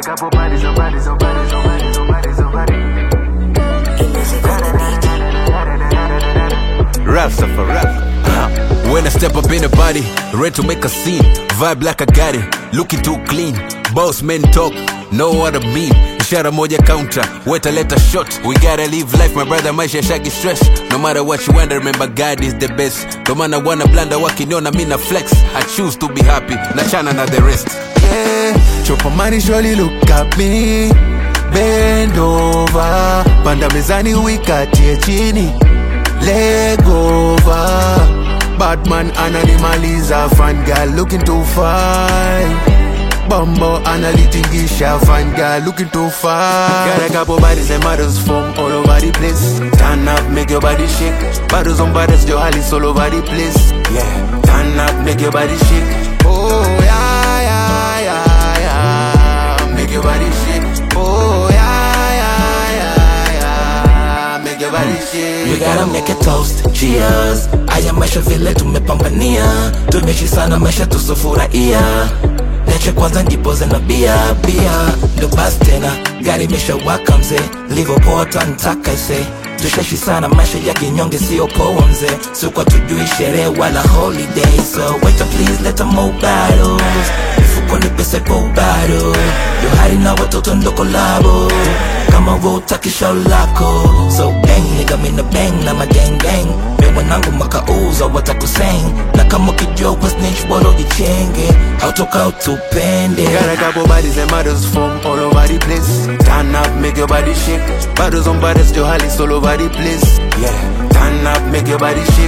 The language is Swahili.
a couple bodies on bodies on bodies on bodies on bodies on bodies. Raps up for rap. When I step up in the body, ready to make a scene. Vibe like I got it, looking too clean. Boss men talk, know what I mean. Ishara moja counter, wait a let a shot. We gotta live life, my brother, maisha shaggy stress. No matter what you want, remember God is the best. No man I wanna blunder, wakiniona mina flex. I choose to be happy, nachana na the rest. Yeah, chop money surely look at me. Bend over, panda mezani wikatie chini. Leg over, bad man analimaliza. Fan girl looking too fine. Bumbo analitingisha. Fan girl looking too fine. Got a couple bodies and models from all over the place. Turn up, make your body shake. Bottles on bottles, your Alice all over the place. Yeah, turn up, make your body shake. Oh yeah, yeah, yeah, yeah. Make your body shake. Oh yeah, yeah, yeah, yeah. Make your body shake. We gotta make a toast, cheers. Aya maisha vile tumepambania. Tumeishi sana maisha tusifurahia. Neche kwanza ndipoze na bia. Ndo basi tena, gari imesha waka mzee. Liverpool tanitaka ise. Tushaishi sana maisha ya kinyonge sio poa mzee. Sikuwa tujui sherehe wala holiday. So wait up please let them more battles. Mifuko ni pesa kwa bado. Yo hari na watoto ndo kolabo. Kama utaki show lako. So bang nigga mina bang na ma gang gang. Bewa nangu makauza watakuseng. Na kama kijua kwa snitch bolo jichenge. Hautoka utupende. Got a couple bodies and models from all over the place. Turn up, make your body shake. Bottles on bottles, your Alice all over the place. Yeah, turn up, make your body shake.